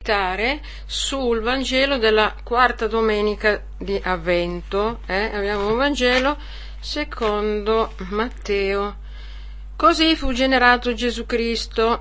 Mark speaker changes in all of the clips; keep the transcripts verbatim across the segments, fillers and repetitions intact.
Speaker 1: meditare sul Vangelo della quarta domenica di Avvento. Eh? Abbiamo un Vangelo secondo Matteo. Così fu generato Gesù Cristo.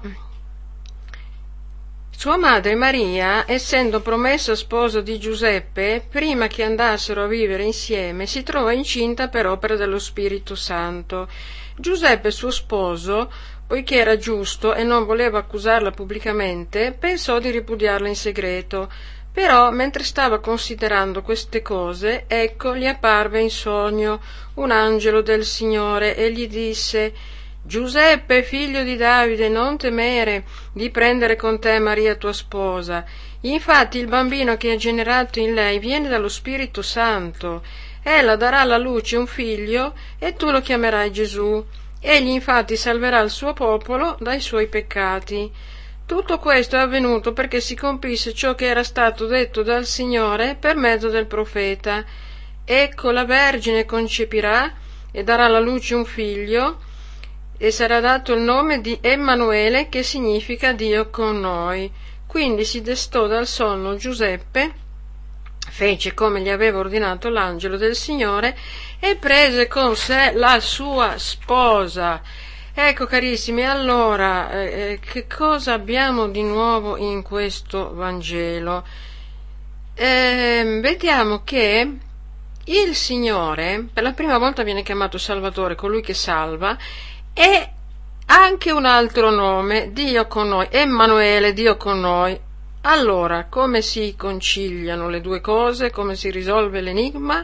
Speaker 1: Sua madre Maria, essendo promessa sposa di Giuseppe, prima che andassero a vivere insieme, si trova incinta per opera dello Spirito Santo. Giuseppe, suo sposo, poiché era giusto e non voleva accusarla pubblicamente, pensò di ripudiarla in segreto. Però, mentre stava considerando queste cose, ecco, gli apparve in sogno un angelo del Signore e gli disse: Giuseppe, figlio di Davide, non temere di prendere con te Maria tua sposa. Infatti il bambino che è generato in lei viene dallo Spirito Santo. Ella darà alla luce un figlio e tu lo chiamerai Gesù. Egli infatti salverà il suo popolo dai suoi peccati. Tutto questo è avvenuto perché si compisse ciò che era stato detto dal Signore per mezzo del profeta. Ecco, la Vergine concepirà e darà alla luce un figlio e sarà dato il nome di Emanuele, che significa Dio con noi. Quindi si destò dal sonno Giuseppe, fece come gli aveva ordinato l'angelo del Signore e prese con sé la sua sposa. Ecco, carissimi, allora eh, che cosa abbiamo di nuovo in questo Vangelo? Eh, vediamo che il Signore per la prima volta viene chiamato Salvatore, colui che salva, e anche un altro nome, Dio con noi, Emanuele, Dio con noi. Allora, come si conciliano le due cose? Come si risolve l'enigma?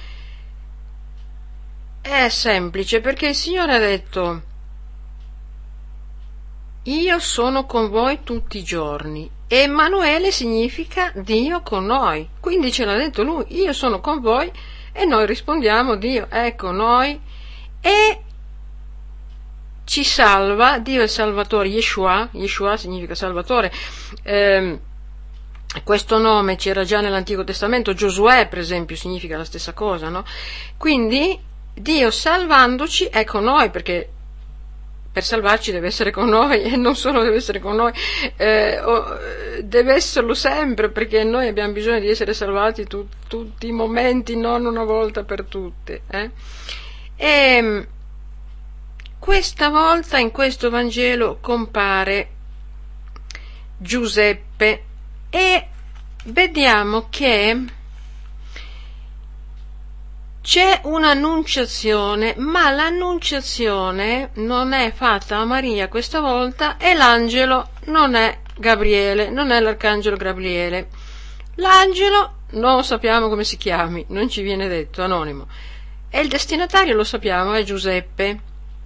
Speaker 1: È semplice, perché il Signore ha detto: io sono con voi tutti i giorni. Emanuele significa Dio con noi. Quindi ce l'ha detto Lui: io sono con voi, e noi rispondiamo: Dio è con noi e ci salva. Dio è Salvatore, Yeshua, Yeshua significa Salvatore. Eh, questo nome c'era già nell'Antico Testamento, Giosuè per esempio significa la stessa cosa, no? Quindi Dio salvandoci è con noi, perché per salvarci deve essere con noi, e non solo deve essere con noi, eh, deve esserlo sempre, perché noi abbiamo bisogno di essere salvati tu, tutti i momenti, non una volta per tutte. Eh? E questa volta in questo Vangelo compare Giuseppe e vediamo che c'è un'annunciazione, ma l'annunciazione non è fatta a Maria questa volta e l'angelo non è Gabriele, non è l'arcangelo Gabriele. L'angelo non sappiamo come si chiami, non ci viene detto, anonimo. E il destinatario lo sappiamo, è Giuseppe.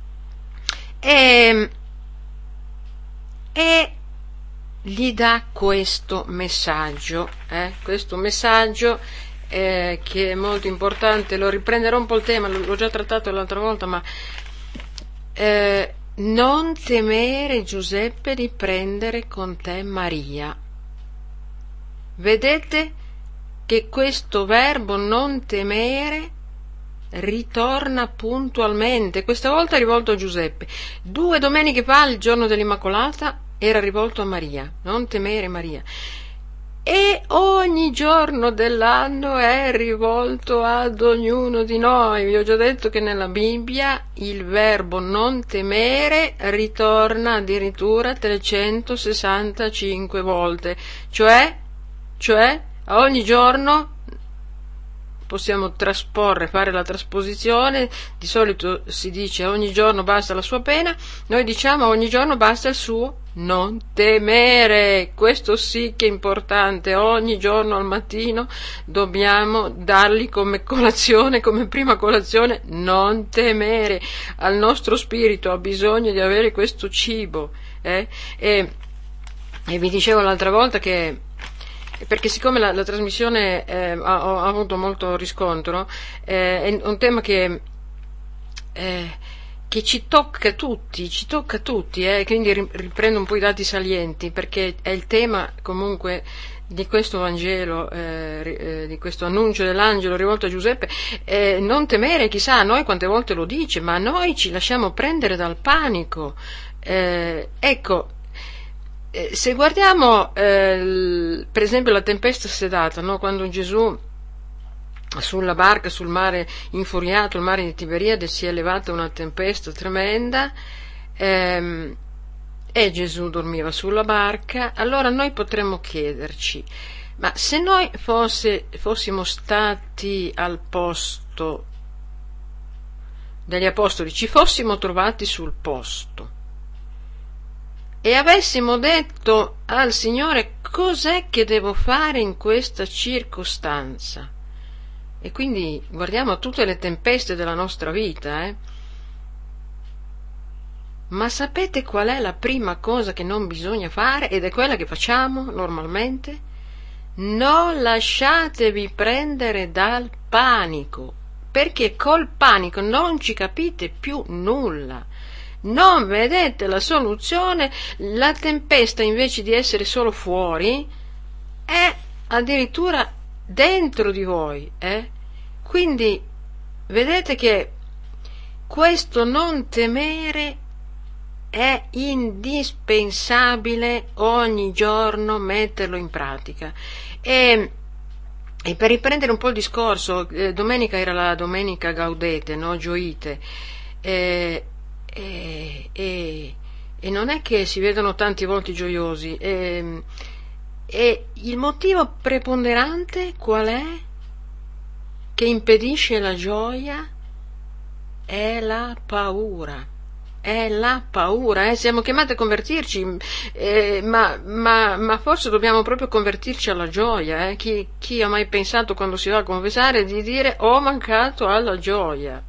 Speaker 1: E, e gli dà questo messaggio, eh? questo messaggio eh, che è molto importante. Lo riprenderò un po' il tema, l'ho già trattato l'altra volta, ma eh, non temere, Giuseppe, di prendere con te Maria. Vedete che questo verbo non temere ritorna puntualmente, questa volta è rivolto a Giuseppe. Due domeniche fa, il giorno dell'Immacolata, era rivolto a Maria: non temere, Maria. E ogni giorno dell'anno è rivolto ad ognuno di noi. Vi ho già detto che nella Bibbia il verbo non temere ritorna addirittura trecentosessantacinque volte, cioè, cioè a ogni giorno possiamo trasporre, fare la trasposizione. Di solito si dice ogni giorno basta la sua pena, noi diciamo ogni giorno basta il suo non temere. Questo sì che è importante, ogni giorno al mattino dobbiamo dargli come colazione, come prima colazione, non temere. Al nostro spirito ha bisogno di avere questo cibo, eh? e, e vi dicevo l'altra volta che perché siccome la, la trasmissione eh, ha, ha avuto molto riscontro, eh, è un tema che, eh, che ci tocca tutti, ci tocca tutti, eh, quindi riprendo un po' i dati salienti, perché è il tema comunque di questo Vangelo, eh, eh, di questo annuncio dell'angelo rivolto a Giuseppe. Eh, non temere, chissà a noi quante volte lo dice, ma noi ci lasciamo prendere dal panico. Eh, ecco, se guardiamo eh, per esempio la tempesta sedata, no? Quando Gesù sulla barca, sul mare infuriato, il mare di Tiberiade, si è elevata una tempesta tremenda, ehm, e Gesù dormiva sulla barca. Allora noi potremmo chiederci, ma se noi fosse, fossimo stati al posto degli apostoli, ci fossimo trovati sul posto e avessimo detto al Signore cos'è che devo fare in questa circostanza, e quindi guardiamo a tutte le tempeste della nostra vita, eh? Ma sapete qual è la prima cosa che non bisogna fare, ed è quella che facciamo normalmente? Non lasciatevi prendere dal panico, perché col panico non ci capite più nulla, non vedete la soluzione, la tempesta invece di essere solo fuori è addirittura dentro di voi, eh? Quindi vedete che questo non temere è indispensabile ogni giorno metterlo in pratica. E, e per riprendere un po' il discorso, eh, domenica era la domenica Gaudete, no? Gioite, eh, e, e, e non è che si vedono tanti volti gioiosi, e, e il motivo preponderante qual è? Che impedisce la gioia? È la paura. È la paura, eh? Siamo chiamati a convertirci, eh, ma, ma, ma forse dobbiamo proprio convertirci alla gioia. Eh? Chi, chi ha mai pensato, quando si va a confessare, di dire ho mancato alla gioia?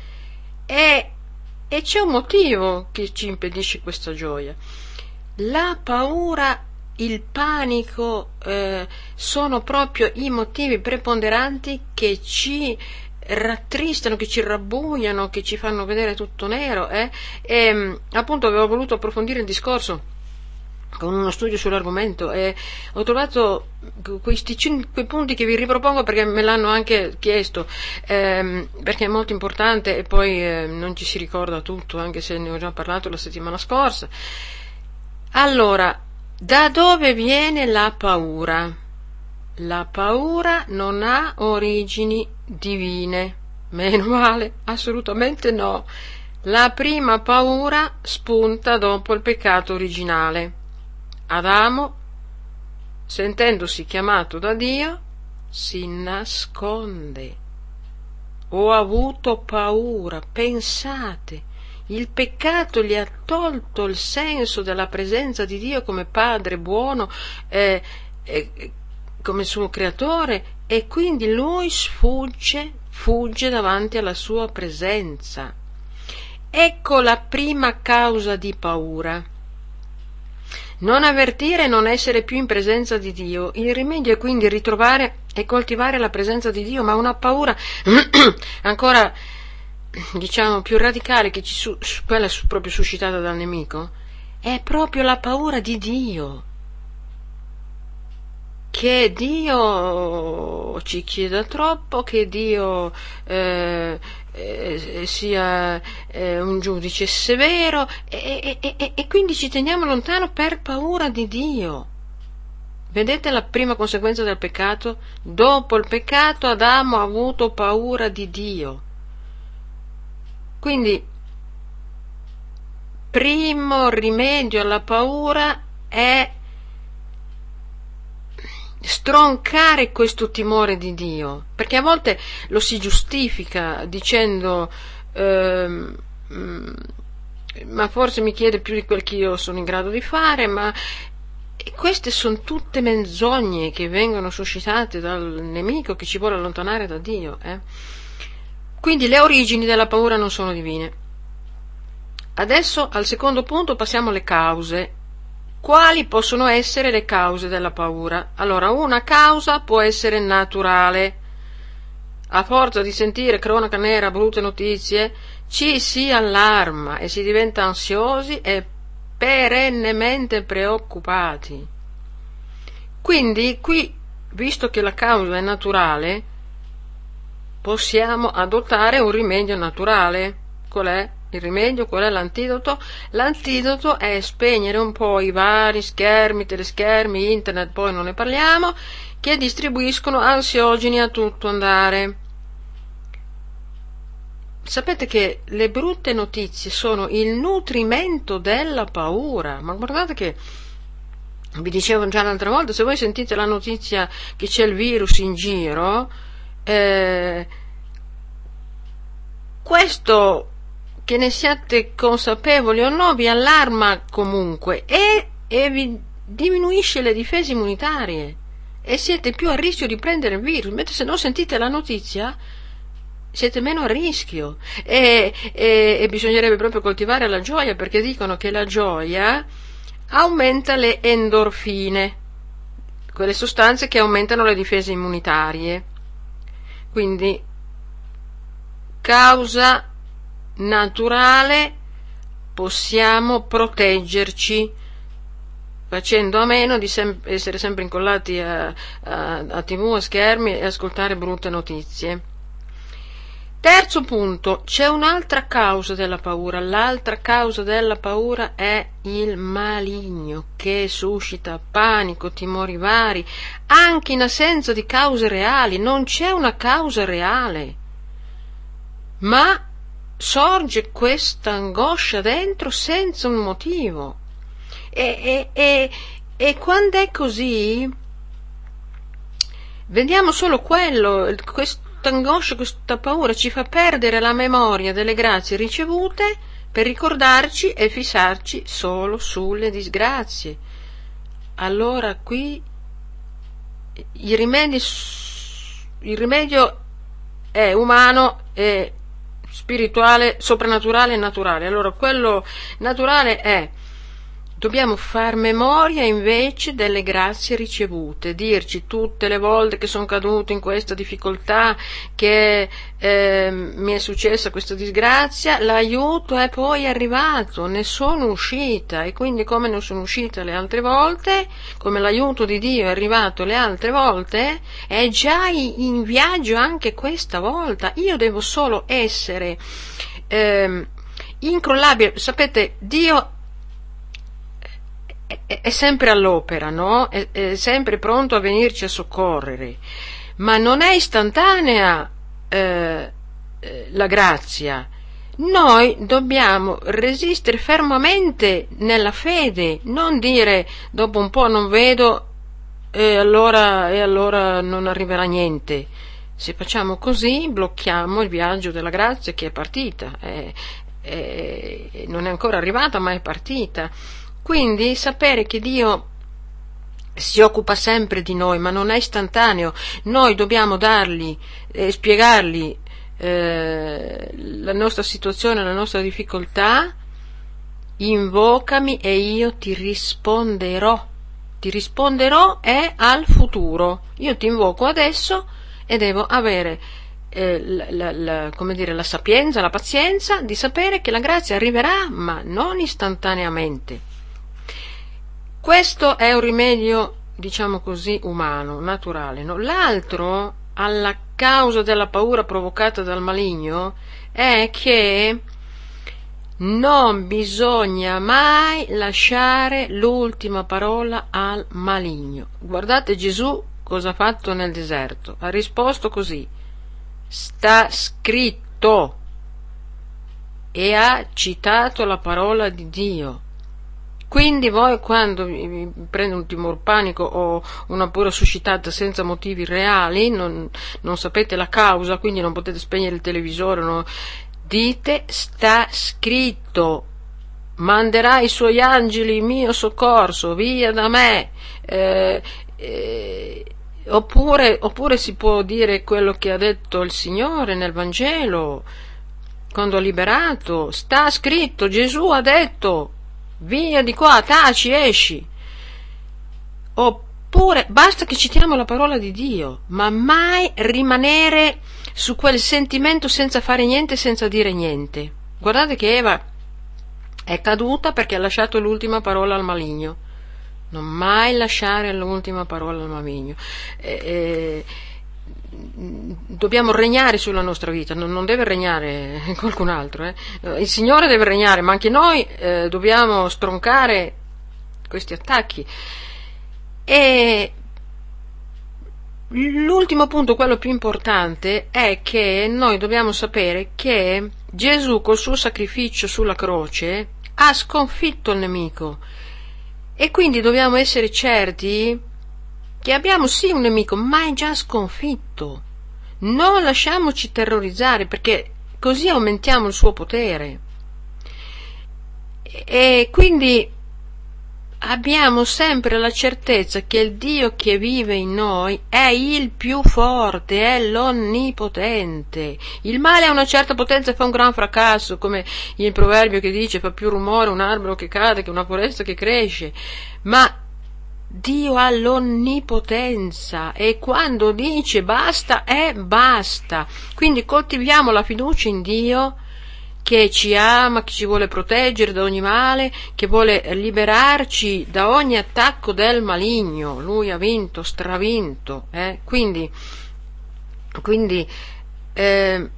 Speaker 1: E, e c'è un motivo che ci impedisce questa gioia. La paura, il panico, eh, sono proprio i motivi preponderanti che ci rattristano, che ci rabbuiano, che ci fanno vedere tutto nero, eh? E appunto avevo voluto approfondire il discorso con uno studio sull'argomento e ho trovato questi cinque punti che vi ripropongo perché me l'hanno anche chiesto, ehm, perché è molto importante e poi eh, non ci si ricorda tutto, anche se ne ho già parlato la settimana scorsa. Allora, da dove viene la paura? La paura non ha origini divine, meno male, assolutamente no. La prima paura spunta dopo il peccato originale. Adamo, sentendosi chiamato da Dio, si nasconde. Ho avuto paura, pensate, il peccato gli ha tolto il senso della presenza di Dio come Padre buono, eh, eh, come suo creatore, e quindi lui sfugge, fugge davanti alla sua presenza. Ecco la prima causa di paura. Non avvertire e non essere più in presenza di Dio. Il rimedio è quindi ritrovare e coltivare la presenza di Dio, ma una paura ancora, diciamo, più radicale, che ci su, quella proprio suscitata dal nemico, è proprio la paura di Dio. Che Dio ci chieda troppo, che Dio eh, eh, sia eh, un giudice severo, e, e, e, e quindi ci teniamo lontano per paura di Dio. Vedete la prima conseguenza del peccato? Dopo il peccato Adamo ha avuto paura di Dio. Quindi, primo rimedio alla paura è stroncare questo timore di Dio, perché a volte lo si giustifica dicendo ehm, ma forse mi chiede più di quel che io sono in grado di fare, ma queste sono tutte menzogne che vengono suscitate dal nemico che ci vuole allontanare da Dio, eh? Quindi le origini della paura non sono divine. Adesso al secondo punto passiamo alle cause. Quali possono essere le cause della paura? Allora, una causa può essere naturale. A forza di sentire cronaca nera, brutte notizie, ci si allarma e si diventa ansiosi e perennemente preoccupati. Quindi, qui, visto che la causa è naturale, possiamo adottare un rimedio naturale. Qual è? Il rimedio, qual è l'antidoto? L'antidoto è spegnere un po' i vari schermi, teleschermi, internet, poi non ne parliamo, che distribuiscono ansiogeni a tutto andare. Sapete che le brutte notizie sono il nutrimento della paura, ma guardate che vi dicevo già l'altra volta, se voi sentite la notizia che c'è il virus in giro, eh, questo, che ne siate consapevoli o no, vi allarma comunque e, e vi diminuisce le difese immunitarie e siete più a rischio di prendere il virus, mentre se non sentite la notizia siete meno a rischio e, e, e bisognerebbe proprio coltivare la gioia, perché dicono che la gioia aumenta le endorfine, quelle sostanze che aumentano le difese immunitarie. Quindi causa naturale, possiamo proteggerci facendo a meno di sem- essere sempre incollati a, a, a tivù, a schermi e ascoltare brutte notizie. Terzo punto, c'è un'altra causa della paura. L'altra causa della paura è il maligno, che suscita panico, timori vari, anche in assenza di cause reali. Non c'è una causa reale, ma sorge questa angoscia dentro senza un motivo. E, e, e, e quando è così, vediamo solo quello, questa angoscia, questa paura ci fa perdere la memoria delle grazie ricevute per ricordarci e fissarci solo sulle disgrazie. Allora qui i rimedi, il rimedio è umano e spirituale, soprannaturale e naturale. Allora quello naturale è: dobbiamo far memoria invece delle grazie ricevute, dirci tutte le volte che sono caduto in questa difficoltà, che eh, mi è successa questa disgrazia, l'aiuto è poi arrivato, ne sono uscita, e quindi come ne sono uscita le altre volte, come l'aiuto di Dio è arrivato le altre volte, è già in viaggio anche questa volta. Io devo solo essere eh, incrollabile. Sapete, Dio è sempre all'opera, no? È, è sempre pronto a venirci a soccorrere, ma non è istantanea eh, la grazia. Noi dobbiamo resistere fermamente nella fede, non dire dopo un po' non vedo e allora, e allora non arriverà niente. Se facciamo così blocchiamo il viaggio della grazia che è partita, è, è, non è ancora arrivata ma è partita. Quindi sapere che Dio si occupa sempre di noi, ma non è istantaneo. Noi dobbiamo dargli e eh, spiegargli eh, la nostra situazione, la nostra difficoltà. Invocami e io ti risponderò. Ti risponderò è al futuro. Io ti invoco adesso e devo avere eh, la, la, la, come dire, la sapienza, la pazienza di sapere che la grazia arriverà, ma non istantaneamente. Questo è un rimedio, diciamo così, umano, naturale, no? L'altro, alla causa della paura provocata dal maligno, è che non bisogna mai lasciare l'ultima parola al maligno. Guardate Gesù cosa ha fatto nel deserto. Ha risposto così: sta scritto, e ha citato la parola di Dio. Quindi voi quando vi prende un timore panico o una paura suscitata senza motivi reali, non, non sapete la causa, quindi non potete spegnere il televisore, no? Dite sta scritto, manderà i suoi angeli in mio soccorso, via da me, eh, eh, oppure, oppure si può dire quello che ha detto il Signore nel Vangelo, quando ha liberato, sta scritto, Gesù ha detto, via di qua, taci, esci. Oppure basta che citiamo la parola di Dio, ma mai rimanere su quel sentimento senza fare niente, senza dire niente. Guardate che Eva è caduta perché ha lasciato l'ultima parola al maligno. Non mai lasciare l'ultima parola al maligno. E, dobbiamo regnare sulla nostra vita, non, non deve regnare qualcun altro, eh. Il Signore deve regnare, ma anche noi eh, dobbiamo stroncare questi attacchi. E l'ultimo punto, quello più importante, è che noi dobbiamo sapere che Gesù col suo sacrificio sulla croce ha sconfitto il nemico, e quindi dobbiamo essere certi che abbiamo sì un nemico, ma è già sconfitto. Non lasciamoci terrorizzare, perché così aumentiamo il suo potere. E quindi abbiamo sempre la certezza che il Dio che vive in noi è il più forte, è l'onnipotente. Il male ha una certa potenza e fa un gran fracasso, come il proverbio che dice: fa più rumore un albero che cade che una foresta che cresce. Ma Dio ha l'onnipotenza, e quando dice basta è basta. Quindi coltiviamo la fiducia in Dio, che ci ama, che ci vuole proteggere da ogni male, che vuole liberarci da ogni attacco del maligno. Lui ha vinto, stravinto, eh? quindi, quindi eh,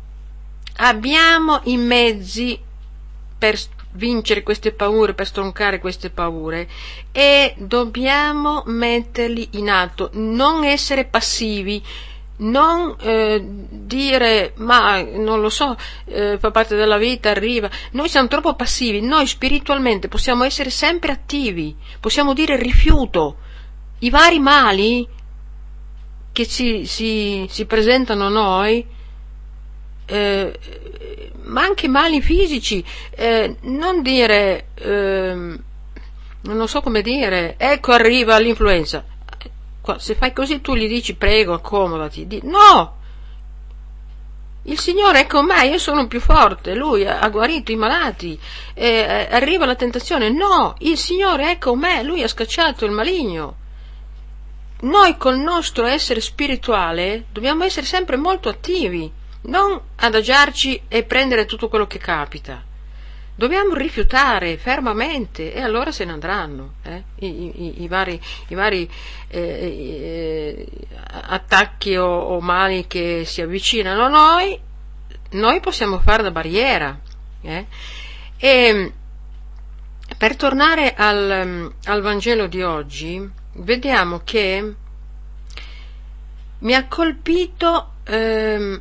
Speaker 1: abbiamo i mezzi per vincere queste paure, per stroncare queste paure, e dobbiamo metterli in atto, non essere passivi, non eh, dire ma non lo so, eh, fa parte della vita, arriva. Noi siamo troppo passivi. Noi spiritualmente possiamo essere sempre attivi, possiamo dire rifiuto. I vari mali che si, si, si presentano a noi, eh, ma anche mali fisici, eh, non dire eh, non so come dire, ecco arriva l'influenza. Se fai così tu gli dici prego, accomodati, di, no, il Signore è con me, io sono più forte, Lui ha guarito i malati, eh, arriva la tentazione, no, il Signore è con me, Lui ha scacciato il maligno. Noi col nostro essere spirituale dobbiamo essere sempre molto attivi, non adagiarci e prendere tutto quello che capita. Dobbiamo rifiutare fermamente, e allora se ne andranno eh? I, i, i vari, i vari eh, eh, attacchi o, o mali che si avvicinano a noi. Noi possiamo fare da barriera. Eh? E per tornare al, al Vangelo di oggi, vediamo che mi ha colpito ehm,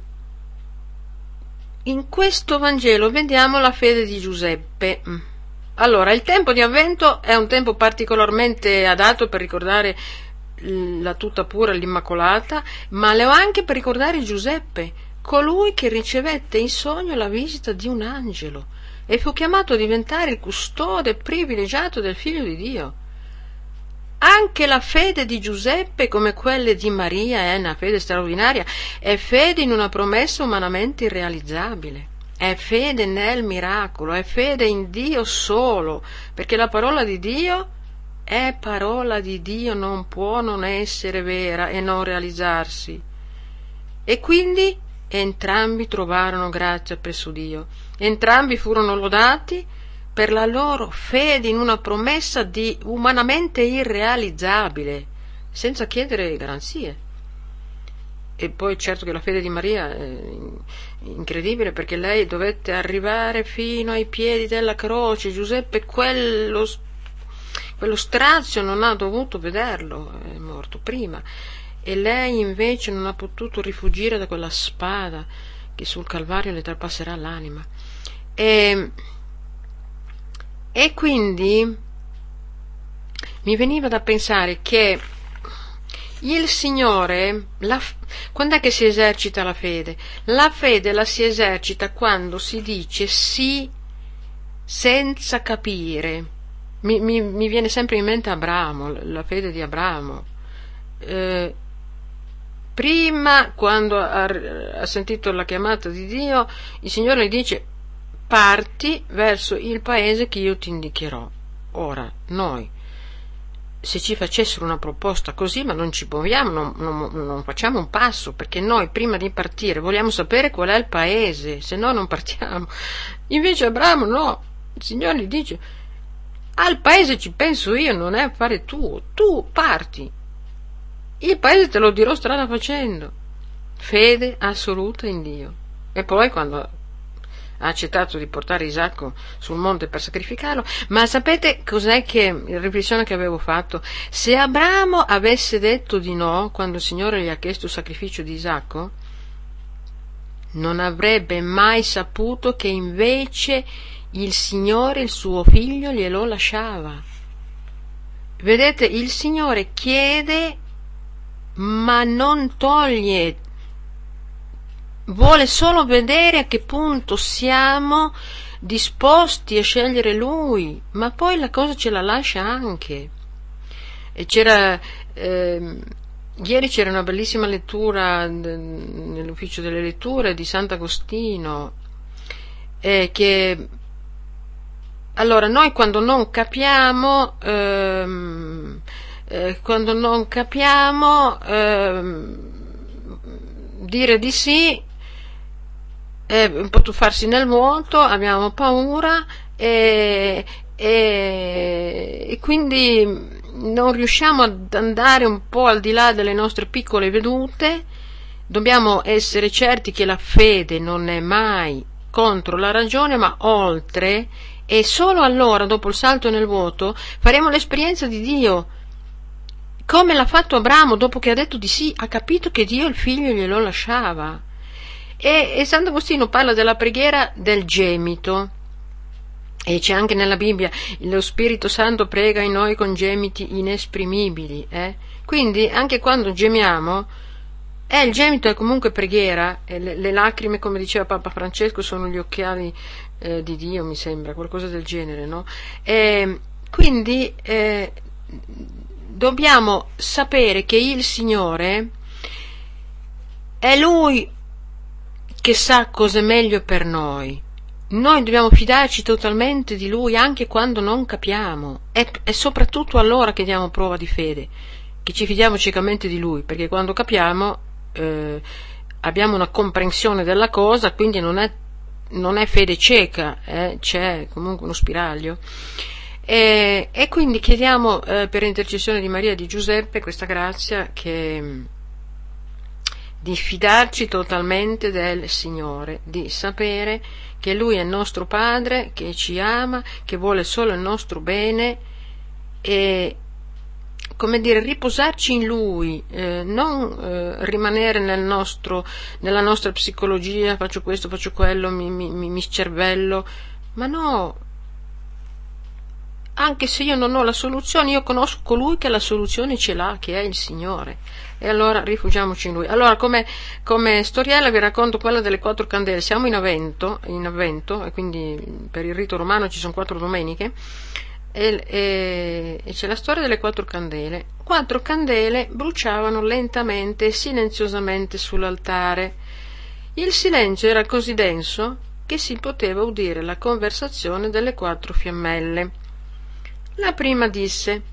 Speaker 1: in questo Vangelo vediamo la fede di Giuseppe. Allora, il tempo di Avvento è un tempo particolarmente adatto per ricordare la tutta pura, l'Immacolata, ma lo anche per ricordare Giuseppe, colui che ricevette in sogno la visita di un angelo e fu chiamato a diventare il custode privilegiato del Figlio di Dio. Anche la fede di Giuseppe, come quelle di Maria, è una fede straordinaria, è fede in una promessa umanamente irrealizzabile, è fede nel miracolo, è fede in Dio solo, perché la parola di Dio è parola di Dio, non può non essere vera e non realizzarsi. E quindi entrambi trovarono grazia presso Dio, entrambi furono lodati per la loro fede in una promessa di umanamente irrealizzabile, senza chiedere garanzie. E poi certo che la fede di Maria è incredibile, perché lei dovette arrivare fino ai piedi della croce. Giuseppe quello, quello strazio non ha dovuto vederlo, è morto prima, e lei invece non ha potuto rifuggire da quella spada che sul Calvario le trapasserà l'anima. E E quindi mi veniva da pensare che il Signore, la, quando è che si esercita la fede? La fede la si esercita quando si dice sì senza capire. Mi, mi, mi viene sempre in mente Abramo, la fede di Abramo. Eh, prima, quando ha, ha sentito la chiamata di Dio, il Signore gli dice: parti verso il paese che io ti indicherò. Ora, noi, se ci facessero una proposta così, ma non ci muoviamo, non, non, non facciamo un passo, perché noi prima di partire vogliamo sapere qual è il paese, se no non partiamo. Invece Abramo no, il Signore gli dice: al paese ci penso io, non è affare tuo, tu parti. il paese te lo dirò strada facendo. Fede assoluta in Dio. E poi quando ha accettato di portare Isacco sul monte per sacrificarlo, ma sapete cos'è che, la riflessione che avevo fatto? Se Abramo avesse detto di no quando il Signore gli ha chiesto il sacrificio di Isacco, non avrebbe mai saputo che invece il Signore il suo figlio glielo lasciava. Vedete, il Signore chiede ma non toglie, vuole solo vedere a che punto siamo disposti a scegliere Lui, ma poi la cosa ce la lascia anche. E c'era eh, ieri c'era una bellissima lettura nell'ufficio delle letture di Sant'Agostino, eh, che allora noi quando non capiamo ehm, eh, quando non capiamo ehm, dire di sì è un po' tuffarsi nel vuoto, abbiamo paura e, e, e quindi non riusciamo ad andare un po' al di là delle nostre piccole vedute. Dobbiamo essere certi che la fede non è mai contro la ragione ma oltre, e solo allora, dopo il salto nel vuoto, faremo l'esperienza di Dio, come l'ha fatto Abramo dopo che ha detto di sì, ha capito che Dio il figlio glielo lasciava. E, e Sant'Agostino parla della preghiera del gemito, e c'è anche nella Bibbia: lo Spirito Santo prega in noi con gemiti inesprimibili, eh? Quindi anche quando gemiamo, eh, il gemito è comunque preghiera, e le, le lacrime, come diceva Papa Francesco, sono gli occhiali eh, di Dio, mi sembra, qualcosa del genere, no? E quindi eh, dobbiamo sapere che il Signore è Lui che sa cosa è meglio per noi. Noi dobbiamo fidarci totalmente di Lui anche quando non capiamo, e, e soprattutto allora che diamo prova di fede, che ci fidiamo ciecamente di Lui, perché quando capiamo eh, abbiamo una comprensione della cosa, quindi non è, non è fede cieca, eh, c'è comunque uno spiraglio. E, e quindi chiediamo eh, per intercessione di Maria e di Giuseppe questa grazia, che di fidarci totalmente del Signore, di sapere che Lui è il nostro Padre, che ci ama, che vuole solo il nostro bene, e, come dire, riposarci in Lui, eh, non eh, rimanere nel nostro, nella nostra psicologia, faccio questo, faccio quello, mi, mi, mi scervello, ma no, anche se io non ho la soluzione, io conosco colui che la soluzione ce l'ha, che è il Signore, e allora rifugiamoci in Lui. Allora, come, come storiella vi racconto quella delle quattro candele. Siamo in avvento, in avvento, e quindi per il rito romano ci sono quattro domeniche, e, e, e c'è la storia delle quattro candele. Quattro candele bruciavano lentamente e silenziosamente sull'altare. Il silenzio era così denso che si poteva udire la conversazione delle quattro fiammelle. La prima disse: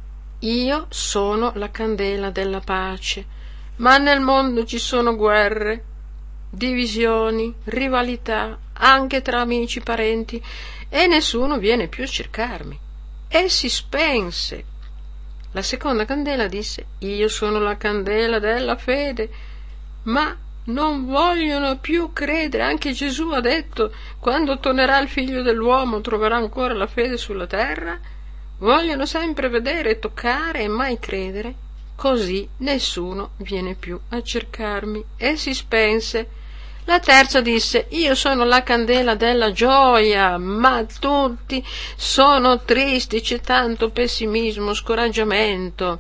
Speaker 1: io sono la candela della pace, ma nel mondo ci sono guerre, divisioni, rivalità, anche tra amici, parenti, e nessuno viene più a cercarmi. E si spense. La seconda candela disse: io sono la candela della fede, ma non vogliono più credere. Anche Gesù ha detto: quando tornerà il figlio dell'uomo troverà ancora la fede sulla terra? Vogliono sempre vedere e toccare e mai credere, così nessuno viene più a cercarmi. E si spense. La terza disse: io sono la candela della gioia, ma tutti sono tristi, c'è tanto pessimismo, scoraggiamento,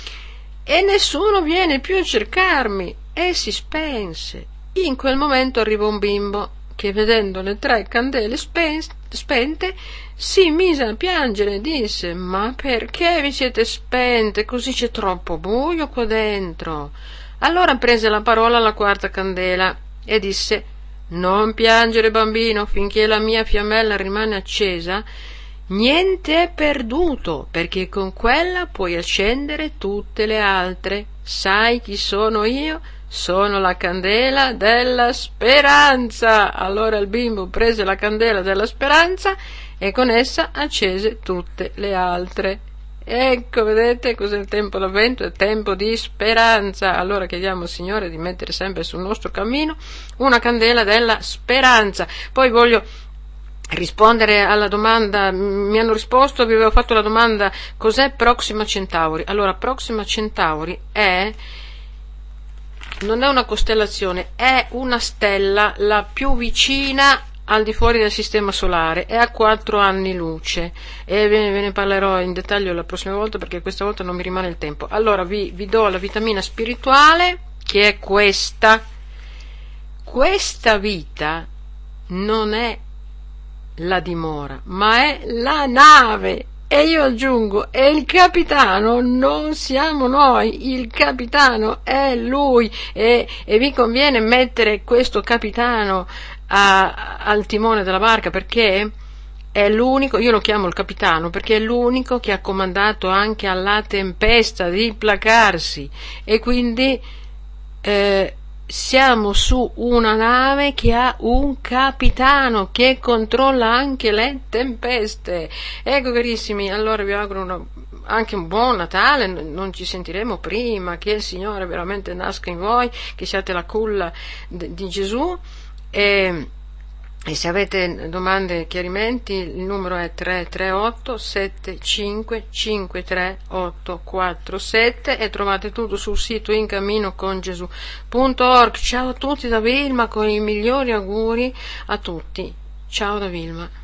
Speaker 1: e nessuno viene più a cercarmi. E si spense. In quel momento arrivò un bimbo che, vedendo le tre candele spente, si mise a piangere e disse: ma perché vi siete spente? Così c'è troppo buio qua dentro. Allora prese la parola la quarta candela e disse: non piangere, bambino, finché la mia fiammella rimane accesa, niente è perduto, perché con quella puoi accendere tutte le altre. Sai chi sono io? Sono la candela della speranza. Allora il bimbo prese la candela della speranza e con essa accese tutte le altre. Ecco, vedete cos'è il tempo d'avvento? È tempo di speranza. Allora chiediamo al Signore di mettere sempre sul nostro cammino una candela della speranza. Poi voglio rispondere alla domanda, mi hanno risposto, vi avevo fatto la domanda, cos'è Proxima Centauri? Allora, Proxima Centauri è, non è una costellazione, è una stella la più vicina al di fuori del sistema solare, è a quattro anni luce, e ve ne, ve ne parlerò in dettaglio la prossima volta, perché questa volta non mi rimane il tempo. Allora vi, vi do la vitamina spirituale, che è questa. Questa vita non è la dimora, ma è la nave. E io aggiungo, e il capitano non siamo noi, il capitano è lui, e, e vi conviene mettere questo capitano a, al timone della barca, perché è l'unico, io lo chiamo il capitano, perché è l'unico che ha comandato anche alla tempesta di placarsi, e quindi eh, siamo su una nave che ha un capitano che controlla anche le tempeste. Ecco, carissimi, allora vi auguro una, anche un buon Natale, non ci sentiremo prima, che il Signore veramente nasca in voi, che siate la culla di Gesù, e E se avete domande, chiarimenti, il numero è tre tre otto sette cinque cinque tre otto quattro sette, e trovate tutto sul sito incamminocongesù punto org. Ciao a tutti da Vilma, con i migliori auguri a tutti. Ciao da Vilma.